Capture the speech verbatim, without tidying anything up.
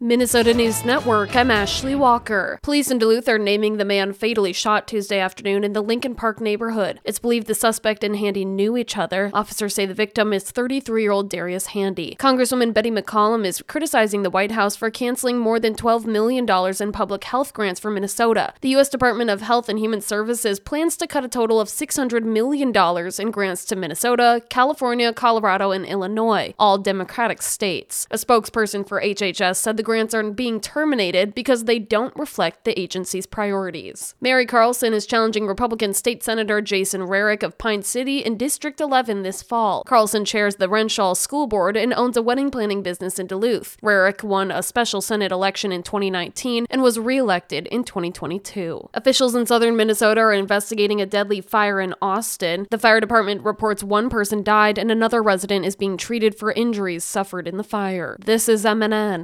Minnesota News Network, I'm Ashley Walker. Police in Duluth are naming the man fatally shot Tuesday afternoon in the Lincoln Park neighborhood. It's believed the suspect and Handy knew each other. Officers say the victim is thirty-three-year-old Darius Handy. Congresswoman Betty McCollum is criticizing the White House for canceling more than twelve million dollars in public health grants for Minnesota. The U S Department of Health and Human Services plans to cut a total of six hundred million dollars in grants to Minnesota, California, Colorado, and Illinois, all Democratic states. A spokesperson for H H S said the grants are being terminated because they don't reflect the agency's priorities. Mary Carlson is challenging Republican State Senator Jason Rarick of Pine City in District eleven this fall. Carlson chairs the Renshaw School Board and owns a wedding planning business in Duluth. Rarick won a special Senate election in twenty nineteen and was re-elected in twenty twenty-two. Officials in southern Minnesota are investigating a deadly fire in Austin. The fire department reports one person died and another resident is being treated for injuries suffered in the fire. This is M N N.